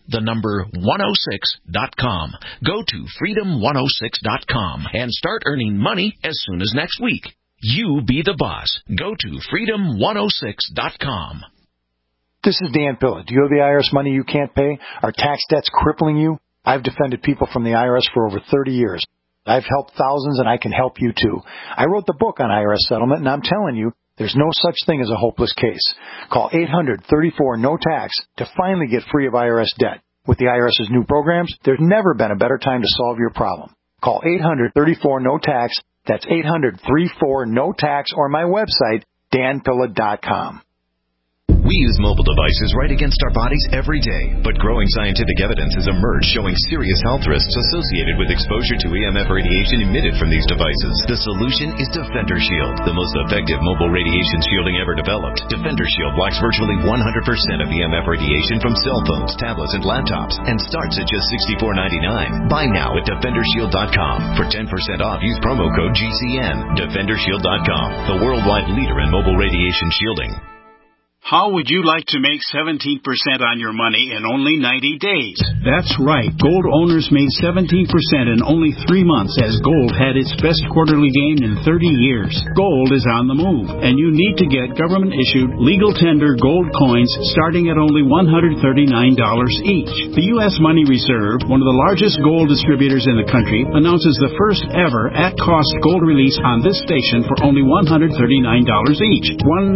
freedom106.com. Go to freedom106.com and start earning money as soon as next week. You be the boss. Go to freedom106.com. This is Dan Pilla. Do you have the IRS money you can't pay? Are tax debts crippling you? I've defended people from the IRS for over 30 years. I've helped thousands, and I can help you, too. I wrote the book on IRS settlement, and I'm telling you, there's no such thing as a hopeless case. Call 800-34-NO-TAX to finally get free of IRS debt. With the IRS's new programs, there's never been a better time to solve your problem. Call 800-34-NO-TAX. That's 800-34-NO-TAX, or my website, danpilla.com. We use mobile devices right against our bodies every day, but growing scientific evidence has emerged showing serious health risks associated with exposure to EMF radiation emitted from these devices. The solution is Defender Shield, the most effective mobile radiation shielding ever developed. Defender Shield blocks virtually 100% of EMF radiation from cell phones, tablets, and laptops, and starts at just $64.99. Buy now at DefenderShield.com. For 10% off, use promo code GCN. DefenderShield.com, the worldwide leader in mobile radiation shielding. How would you like to make 17% on your money in only 90 days? That's right. Gold owners made 17% in only 3 months as gold had its best quarterly gain in 30 years. Gold is on the move, and you need to get government-issued legal tender gold coins starting at only $139 each. The U.S. Money Reserve, one of the largest gold distributors in the country, announces the first ever at-cost gold release on this station for only $139 each.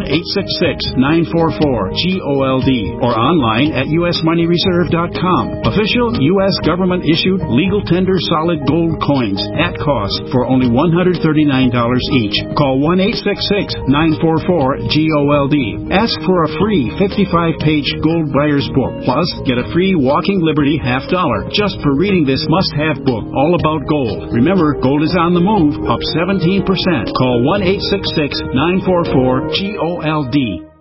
1-866-944-GOLD or online at usmoneyreserve.com. Official U.S. government-issued legal tender solid gold coins at cost for only $139 each. Call 1-866-944-GOLD. Ask for a free 55-page gold buyer's book. Plus, get a free Walking Liberty $50 just for reading this must-have book all about gold. Remember, gold is on the move, up 17%. Call 1-866-944-GOLD.